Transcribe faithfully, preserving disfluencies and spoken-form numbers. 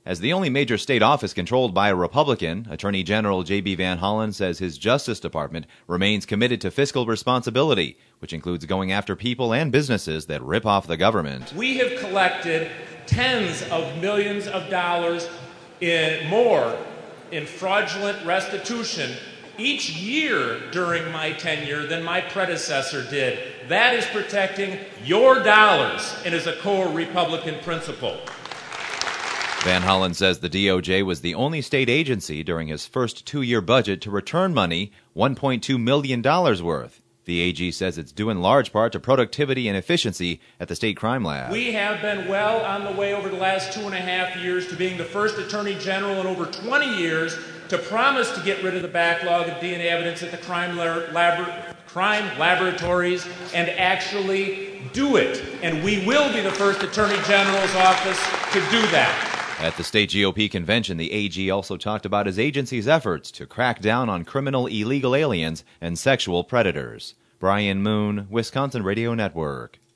As the only major state office controlled by a Republican, Attorney General J B Van Hollen says his Justice Department remains committed to fiscal responsibility, which includes going after people and businesses that rip off the government. We have collected tens of millions of dollars in more in fraudulent restitution each year during my tenure than my predecessor did. That is protecting your dollars and is a core Republican principle. Van Hollen says the D O J was the only state agency during his first two-year budget to return money, one point two million dollars worth. The A G says it's due in large part to productivity and efficiency at the State Crime Lab. We have been well on the way over the last two and a half years to being the first Attorney General in over twenty years to promise to get rid of the backlog of D N A evidence at the crime, lab- crime laboratories and actually do it. And we will be the first Attorney General's office to do that. At the state G O P convention, the A G also talked about his agency's efforts to crack down on criminal illegal aliens and sexual predators. Brian Moon, Wisconsin Radio Network.